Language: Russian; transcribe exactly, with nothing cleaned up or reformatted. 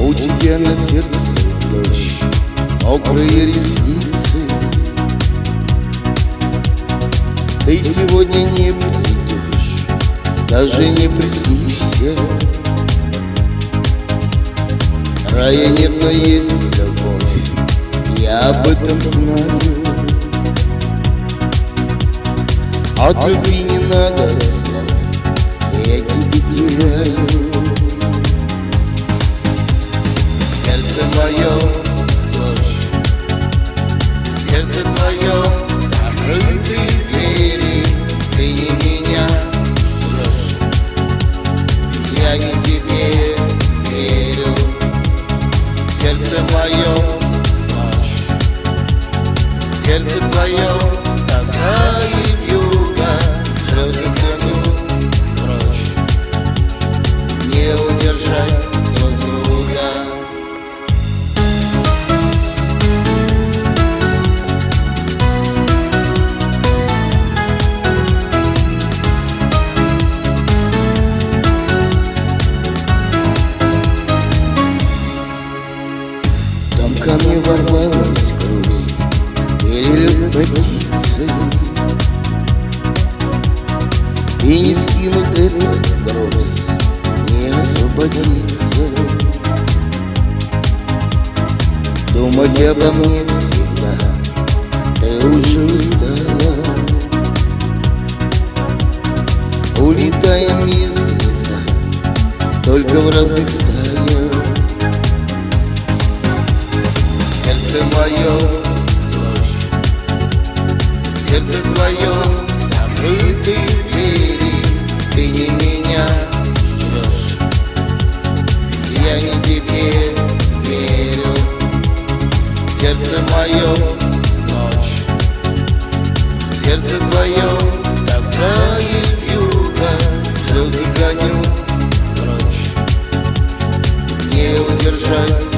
У тебя на сердце дождь, мокрые ресницы. Ты сегодня не придешь, даже не приснишься. Рая нет, но есть любовь, я об этом знаю. От любви не надо слов, я тебя теряю. Сердце мое дождь, сердце твое закрытые двери. Ты не меня ждешь, я не тебе верю. Сердце мое ночь, сердце твое тоска и вьюга. Слезы тянут прочь, не удержать друг друга. Там ко мне ворвалась грусть, перелет птицы. И не скинут этот груз, не освободиться. Думать обо мне всегда, ты уже устала. Улетаем из гнезда, только в разных стаях. Сердце мое дождь, сердце твое закрытые двери. Ты не меня ждешь, я не тебе верю. Сердце мое ночь, сердце твое тоска и вьюга. Слезы гоню прочь, не удержать